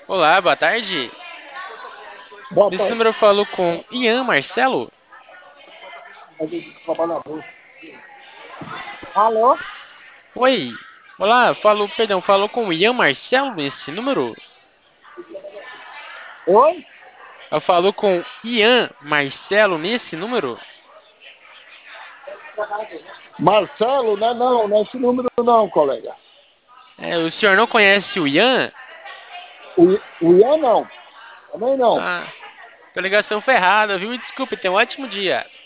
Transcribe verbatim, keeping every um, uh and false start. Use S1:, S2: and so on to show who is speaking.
S1: Olá, boa tarde.
S2: Boa
S1: Nesse
S2: tarde.
S1: número eu falo com Ian Marcelo.
S2: Trabalhador. Alô?
S1: Oi. Olá, falo, perdão, falo com Ian Marcelo nesse número.
S2: Oi?
S1: Eu falo com Ian Marcelo nesse número.
S2: Marcelo, né? Não, não é esse número não, colega.
S1: É, o senhor não conhece o Ian?
S2: O, I- o Ian não. Também não.
S1: Ah, tua ligação foi errada, viu? Desculpe, tenha um ótimo dia.